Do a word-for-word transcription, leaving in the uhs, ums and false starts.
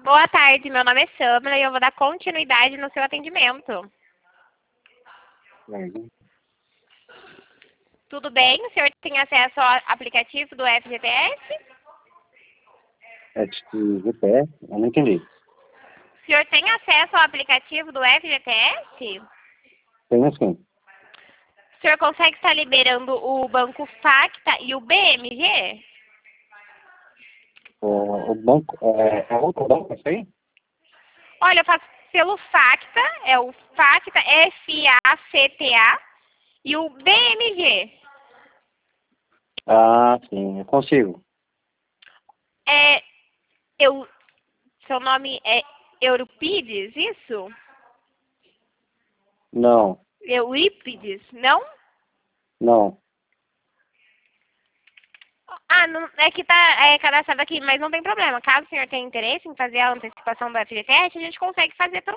Boa tarde, meu nome é Samla e eu vou dar continuidade no seu atendimento. Uhum. Tudo bem? O senhor tem acesso ao aplicativo do F G T S? É de G P S? Eu não entendi. O senhor tem acesso ao aplicativo do F G T S? Tenho sim. O senhor consegue estar liberando o Banco Facta e o B M G? O, o banco, é, é outro banco isso aí? Olha, eu faço pelo Facta, é o Facta, F A C T A, e o B M G. Ah, sim, eu consigo. É, eu, seu nome é Euripides, isso? Não, Eurípides, não? não. Ah, não, é que tá é, cadastrado aqui, mas não tem problema. Caso o senhor tenha interesse em fazer a antecipação do F G T S, a gente consegue fazer também.